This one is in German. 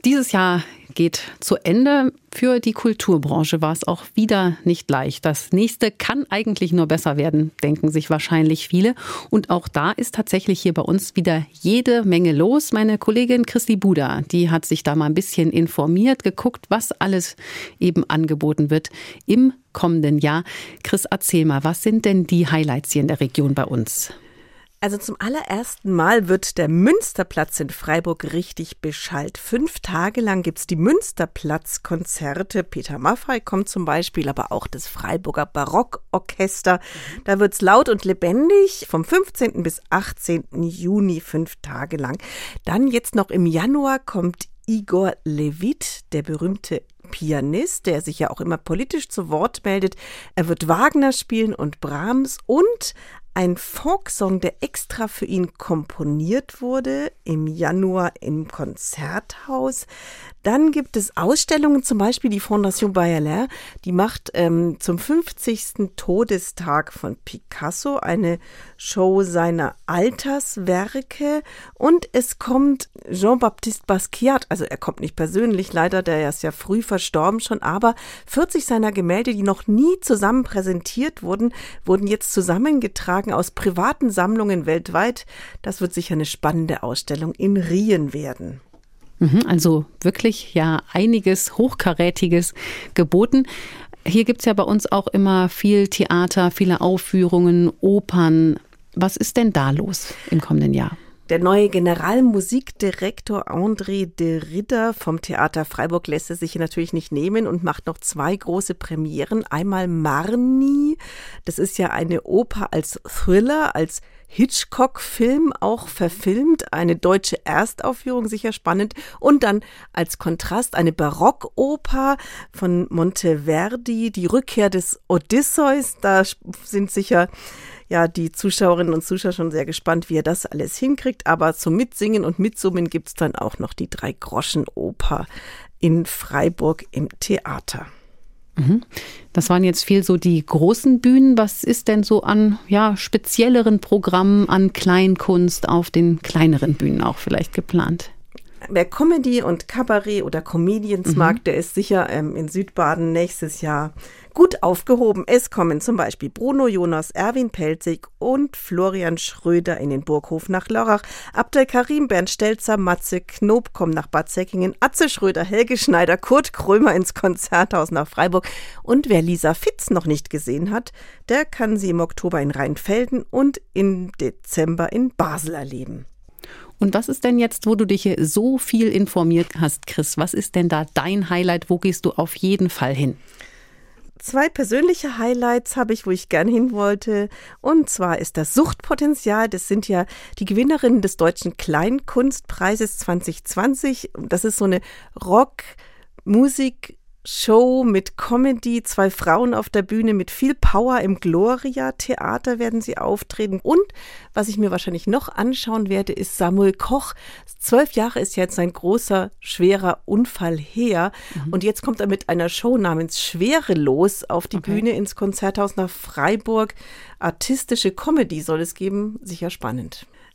Dieses Jahr geht zu Ende. Für die Kulturbranche war es auch wieder nicht leicht. Das nächste kann eigentlich nur besser werden, denken sich wahrscheinlich viele. Und auch da ist tatsächlich hier bei uns wieder jede Menge los. Meine Kollegin Christi Buda, die hat sich da mal ein bisschen informiert, geguckt, was alles eben angeboten wird im kommenden Jahr. Chris, erzähl mal, was sind denn die Highlights hier in der Region bei uns? Also zum allerersten Mal wird der Münsterplatz in Freiburg richtig beschallt. 5 Tage lang gibt's die Münsterplatz-Konzerte. Peter Maffay kommt zum Beispiel, aber auch das Freiburger Barockorchester. Da wird's laut und lebendig vom 15. bis 18. Juni 5 Tage lang. Dann jetzt noch im Januar kommt Igor Levit, der berühmte Pianist, der sich ja auch immer politisch zu Wort meldet. Er wird Wagner spielen und Brahms und ein Folksong, der extra für ihn komponiert wurde, im Januar im Konzerthaus. Dann gibt es Ausstellungen, zum Beispiel die Fondation Baudelaire, die macht zum 50. Todestag von Picasso eine Show seiner Alterswerke und es kommt Jean-Baptiste Basquiat, also er kommt nicht persönlich, leider, der ist ja früh verstorben schon, aber 40 seiner Gemälde, die noch nie zusammen präsentiert wurden, wurden jetzt zusammengetragen aus privaten Sammlungen weltweit. Das wird sicher eine spannende Ausstellung in Rien werden. Also wirklich ja einiges Hochkarätiges geboten. Hier gibt es ja bei uns auch immer viel Theater, viele Aufführungen, Opern. Was ist denn da los im kommenden Jahr? Der neue Generalmusikdirektor André de Ridder vom Theater Freiburg lässt es sich natürlich nicht nehmen und macht noch 2 große Premieren. Einmal Marnie, das ist ja eine Oper als Thriller, als Hitchcock-Film auch verfilmt, eine deutsche Erstaufführung, sicher spannend. Und dann als Kontrast eine Barockoper von Monteverdi, die Rückkehr des Odysseus. Da sind sicher die Zuschauerinnen und Zuschauer schon sehr gespannt, wie er das alles hinkriegt. Aber zum Mitsingen und Mitsummen gibt es dann auch noch die 3-Groschen-Oper in Freiburg im Theater. Das waren jetzt viel so die großen Bühnen. Was ist denn so an spezielleren Programmen, an Kleinkunst auf den kleineren Bühnen auch vielleicht geplant? Wer Comedy und Kabarett oder Comedians mag, der ist sicher in Südbaden nächstes Jahr gut aufgehoben. Es kommen zum Beispiel Bruno Jonas, Erwin Pelzig und Florian Schröder in den Burghof nach Lörrach. Abdel Karim, Bernd Stelzer, Matze Knob kommen nach Bad Säckingen, Atze Schröder, Helge Schneider, Kurt Krömer ins Konzerthaus nach Freiburg. Und wer Lisa Fitz noch nicht gesehen hat, der kann sie im Oktober in Rheinfelden und im Dezember in Basel erleben. Und was ist denn jetzt, wo du dich hier so viel informiert hast, Chris? Was ist denn da dein Highlight? Wo gehst du auf jeden Fall hin? 2 persönliche Highlights habe ich, wo ich gern hin wollte. Und zwar ist das Suchtpotenzial. Das sind ja die Gewinnerinnen des Deutschen Kleinkunstpreises 2020. Das ist so eine Rock-Musik- Show mit Comedy, 2 Frauen auf der Bühne mit viel Power im Gloria-Theater werden sie auftreten. Und was ich mir wahrscheinlich noch anschauen werde, ist Samuel Koch. 12 Jahre ist jetzt sein großer, schwerer Unfall her. Und jetzt kommt er mit einer Show namens Schwerelos auf die Bühne ins Konzerthaus nach Freiburg. Artistische Comedy soll es geben, sicher spannend.